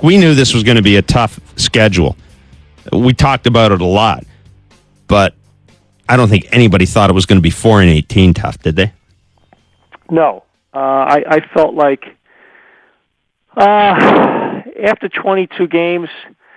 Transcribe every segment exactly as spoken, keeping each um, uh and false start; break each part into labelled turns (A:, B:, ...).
A: we knew this was going to be a tough schedule. We talked about it a lot, but I don't think anybody thought it was going to be four and eighteen tough, did they?
B: No. Uh, I, I felt like uh, after twenty-two games,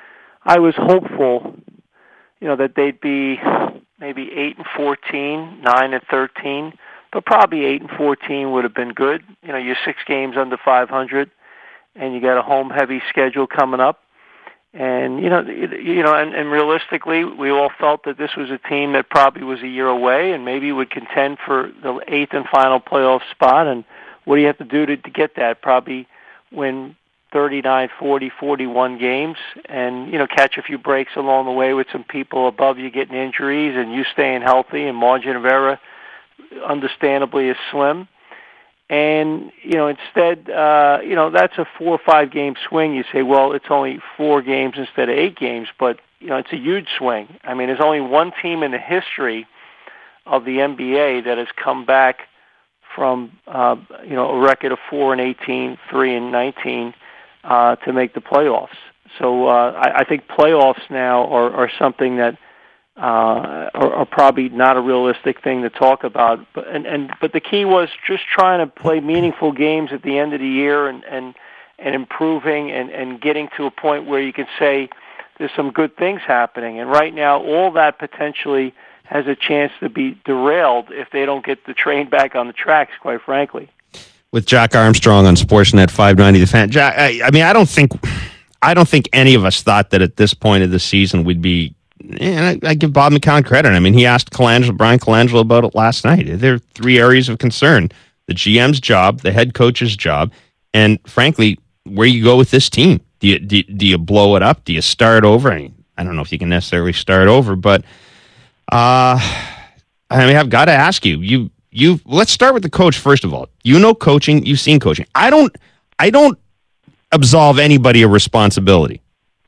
B: I was hopeful, you know, that they'd be maybe eight and fourteen, nine and thirteen, but probably eight and fourteen would have been good. You know, you're six games under five hundred, and you got a home-heavy schedule coming up. And, you know, you know, and, and realistically, we all felt that this was a team that probably was a year away and maybe would contend for the eighth and final playoff spot. And what do you have to do to, to get that? Probably win thirty-nine, forty, forty-one games and, you know, catch a few breaks along the way with some people above you getting injuries and you staying healthy, and margin of error understandably is slim. And, you know, instead, uh, you know, that's a four or five game swing. You say, well, it's only four games instead of eight games, but, you know, it's a huge swing. I mean, there's only one team in the history of the N B A that has come back from, uh, you know, a record of four and eighteen, three and nineteen, uh, to make the playoffs. So, uh, I, I think playoffs now are, are something that, Uh, are, are probably not a realistic thing to talk about, but and, and but the key was just trying to play meaningful games at the end of the year and and, and improving and, and getting to a point where you can say there's some good things happening. And right now, all that potentially has a chance to be derailed if they don't get the train back on the tracks. Quite frankly,
A: with Jack Armstrong on Sportsnet five ninety, the fan. Jack, I, I mean, I don't think I don't think any of us thought that at this point of the season we'd be. And I, I give Bob McCown credit. I mean, he asked Colangelo, Brian Colangelo about it last night. There are three areas of concern: the G M's job, the head coach's job, and frankly, where you go with this team. Do you do, do you blow it up? Do you start over? I mean, I don't know if you can necessarily start over, but uh, I mean, I've got to ask you. You you let's start with the coach first of all. You know coaching. You've seen coaching. I don't. I don't absolve anybody of responsibility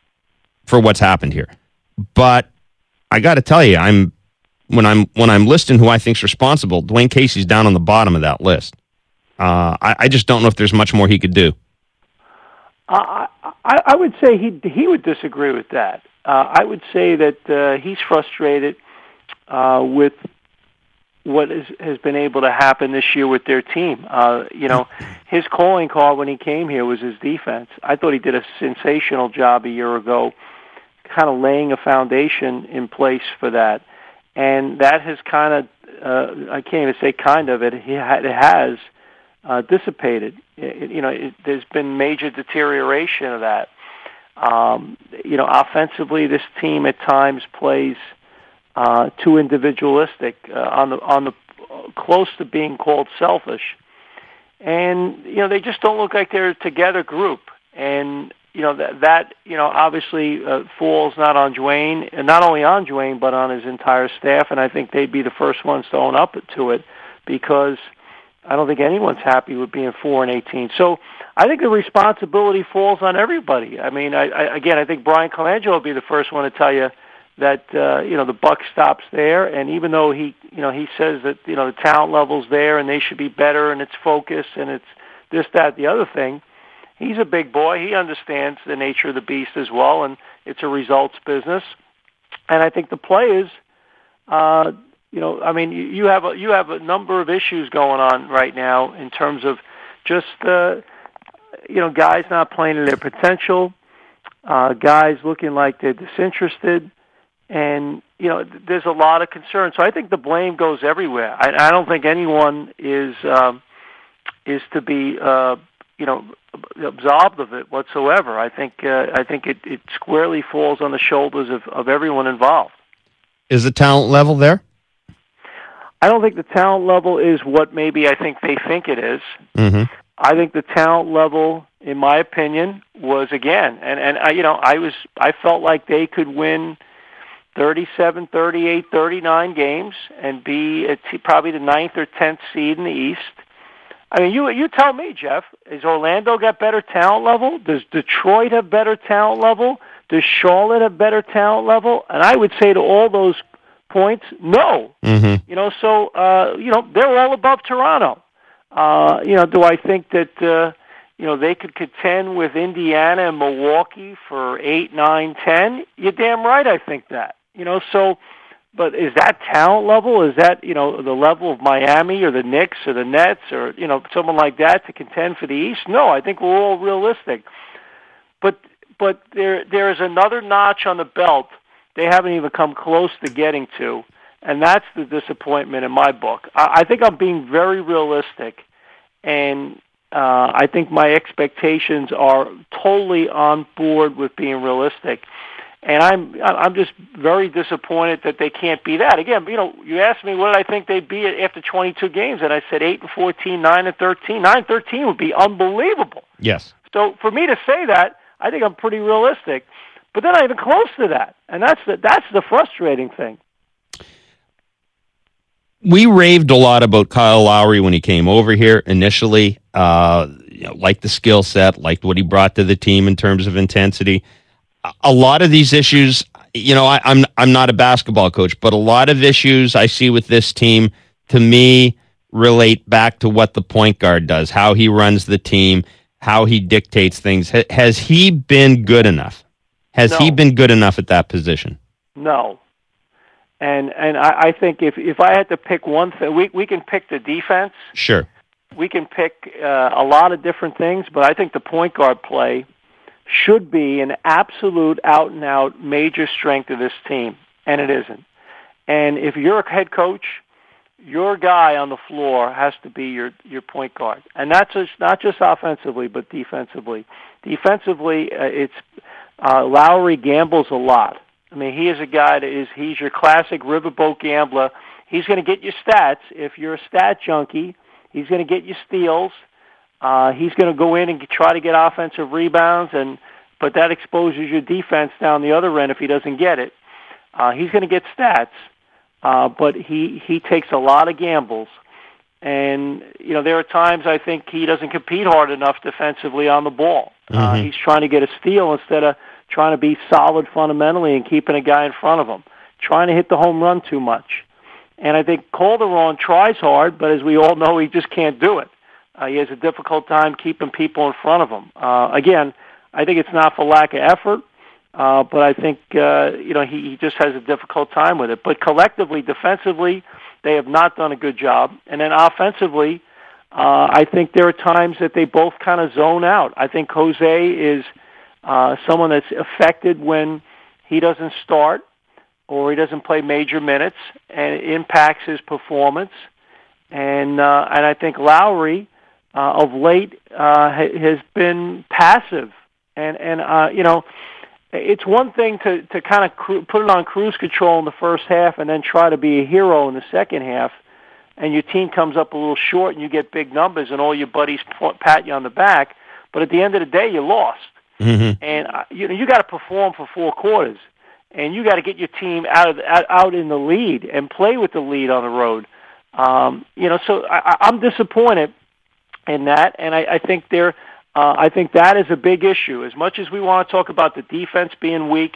A: for what's happened here. But I got to tell you, I'm when I'm when I'm listing who I think's responsible, Dwayne Casey's down on the bottom of that list. Uh, I, I just don't know if there's much more he could do.
B: Uh, I, I would say he he would disagree with that. Uh, I would say that uh, he's frustrated uh, with what is, has been able to happen this year with their team. Uh, you know, his calling card when he came here was his defense. I thought he did a sensational job a year ago, kind of laying a foundation in place for that. And that has kind of, uh, I can't even say kind of, it, it has uh, dissipated. It, you know, it, there's been major deterioration of that. Um, you know, offensively, this team at times plays uh, too individualistic, uh, on the on the uh, close to being called selfish. And, you know, they just don't look like they're a together group. And you know, that, that you know, obviously uh, falls not on Dwayne, and not only on Dwayne, but on his entire staff, and I think they'd be the first ones to own up to it, because I don't think anyone's happy with being four and eighteen. So I think the responsibility falls on everybody. I mean, I, I, again, I think Brian Colangelo will be the first one to tell you that, uh, you know, the buck stops there, and even though he, you know, he says that, you know, the talent level's there and they should be better and it's focused and it's this, that, the other thing, he's a big boy. He understands the nature of the beast as well, and it's a results business. And I think the players, uh, you know, I mean, you have a, you have a number of issues going on right now in terms of just, uh, you know, guys not playing to their potential, uh, guys looking like they're disinterested, and, you know, there's a lot of concern. So I think the blame goes everywhere. I, I don't think anyone is um, is to be, uh, you know, absolved of it whatsoever. I think uh, I think it, it squarely falls on the shoulders of, of everyone involved.
A: Is the talent level there?
B: I don't think the talent level is what maybe I think they think it is.
A: Mm-hmm.
B: I think the talent level, in my opinion, was again, and and I, you know, I was I felt like they could win thirty-seven, thirty-eight, thirty-nine games and be a t- probably the ninth or tenth seed in the East. I mean, you you tell me, Jeff, is Orlando got better talent level? Does Detroit have better talent level? Does Charlotte have better talent level? And I would say to all those points, no.
A: Mm-hmm.
B: You know, so, uh, you know, they're all above Toronto. Uh, you know, do I think that, uh, you know, they could contend with Indiana and Milwaukee for eight, nine, ten. You're damn right I think that. You know, so, but is that talent level? Is that, you know, the level of Miami or the Knicks or the Nets or, you know, someone like that to contend for the East? No, I think we're all realistic. But but there there is another notch on the belt they haven't even come close to getting to, and that's the disappointment in my book. I, I think I'm being very realistic, and uh, I think my expectations are totally on board with being realistic. And I'm I'm just very disappointed that they can't be that. Again, you know, you asked me what did I think they'd be after twenty-two games, and I said eight and fourteen, nine and thirteen. Nine and thirteen would be unbelievable.
A: Yes.
B: So for me to say that, I think I'm pretty realistic. But they're not even close to that, and that's the that's the frustrating thing.
A: We raved a lot about Kyle Lowry when he came over here initially. Uh, you know, liked the skill set, liked what he brought to the team in terms of intensity. A lot of these issues, you know, I, I'm I'm not a basketball coach, but a lot of issues I see with this team, to me, relate back to what the point guard does, how he runs the team, how he dictates things. Ha- has he been good enough? Has
B: no.
A: he been good enough at that position?
B: No. And and I, I think if if I had to pick one thing, we we can pick the defense.
A: Sure.
B: We can pick uh, a lot of different things, but I think the point guard play should be an absolute out-and-out major strength of this team, and it isn't. And if you're a head coach, your guy on the floor has to be your, your point guard. And that's just, not just offensively, but defensively. Defensively, uh, it's uh, Lowry gambles a lot. I mean, he is a guy that is, he's your classic riverboat gambler. He's going to get you stats. If you're a stat junkie, he's going to get you steals. Uh, he's going to go in and try to get offensive rebounds, and but that exposes your defense down the other end if he doesn't get it. Uh, he's going to get stats, uh, but he, he takes a lot of gambles. And, you know, there are times I think he doesn't compete hard enough defensively on the ball. Mm-hmm. Uh, he's trying to get a steal instead of trying to be solid fundamentally and keeping a guy in front of him, trying to hit the home run too much. And I think Calderon tries hard, but as we all know, he just can't do it. Uh, he has a difficult time keeping people in front of him. Uh, again, I think it's not for lack of effort, uh, but I think uh, you know he, he just has a difficult time with it. But collectively, defensively, they have not done a good job. And then offensively, uh, I think there are times that they both kind of zone out. I think Jose is uh, someone that's affected when he doesn't start or he doesn't play major minutes, and it impacts his performance. And uh, and I think Lowry, Uh, of late, uh, ha- has been passive, and and uh, you know, it's one thing to to kind of cru- put it on cruise control in the first half, and then try to be a hero in the second half, and your team comes up a little short, and you get big numbers, and all your buddies p- pat you on the back. But at the end of the day, you lost,
A: mm-hmm.
B: and uh, you know you got to perform for four quarters, and you got to get your team out of out, out in the lead and play with the lead on the road. Um, you know, so I, I'm disappointed in that, and I, I think there, uh, I think that is a big issue. As much as we want to talk about the defense being weak,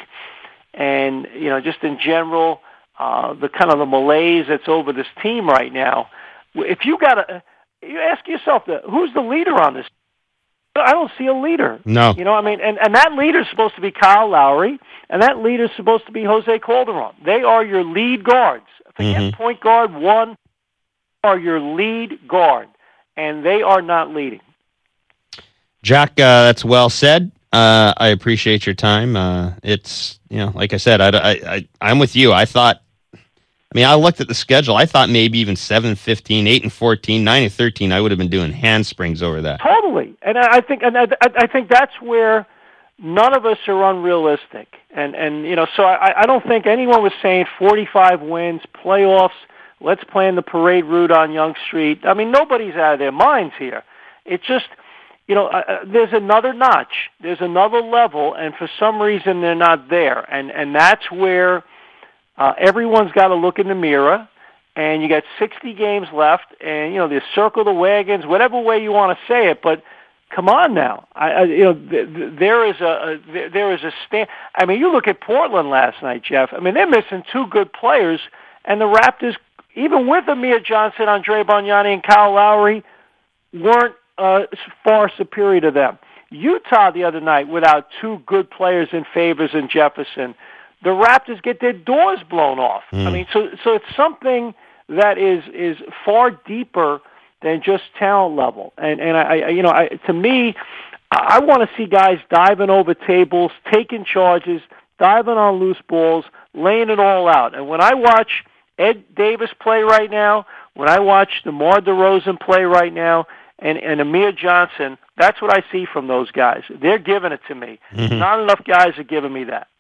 B: and you know, just in general, uh, the kind of the malaise that's over this team right now. If you got to, you ask yourself, who's the leader on this? I don't see a leader.
A: No,
B: you know, I mean, and and that leader is supposed to be Kyle Lowry, and that leader is supposed to be Jose Calderon. They are your lead guards. Forget
A: mm-hmm.
B: point guard one. Are your lead guard. And they are not leading.
A: Jack, uh, that's well said. Uh, I appreciate your time. Uh, it's, you know, like I said, I, I, I, I'm with you. I thought, I mean, I looked at the schedule. I thought maybe even seven, fifteen, eight and fourteen, nine and thirteen, I would have been doing handsprings over that.
B: Totally. And I think, and I, I think that's where none of us are unrealistic. And, and you know, so I, I don't think anyone was saying forty-five wins, playoffs, let's plan the parade route on Yonge Street. I mean, nobody's out of their minds here. It's just, you know, uh, there's another notch. There's another level, and for some reason they're not there. And and that's where uh, everyone's got to look in the mirror, and you got sixty games left, and, you know, they circle the wagons, whatever way you want to say it, but come on now. I, I, you know, th- th- there is a, a there is a stand. I mean, you look at Portland last night, Jeff. I mean, they're missing two good players, and the Raptors, even with Amir Johnson, Andre Bargnani, and Kyle Lowry, weren't uh, far superior to them. Utah the other night, without two good players in Favors and Jefferson, the Raptors get their doors blown off. Mm. I mean, so so it's something that is is far deeper than just talent level. And and I, I you know, I, to me, I want to see guys diving over tables, taking charges, diving on loose balls, laying it all out. And when I watch Ed Davis play right now, when I watch DeMar DeRozan play right now, and, and Amir Johnson, that's what I see from those guys. They're giving it to me. Mm-hmm. Not enough guys are giving me that.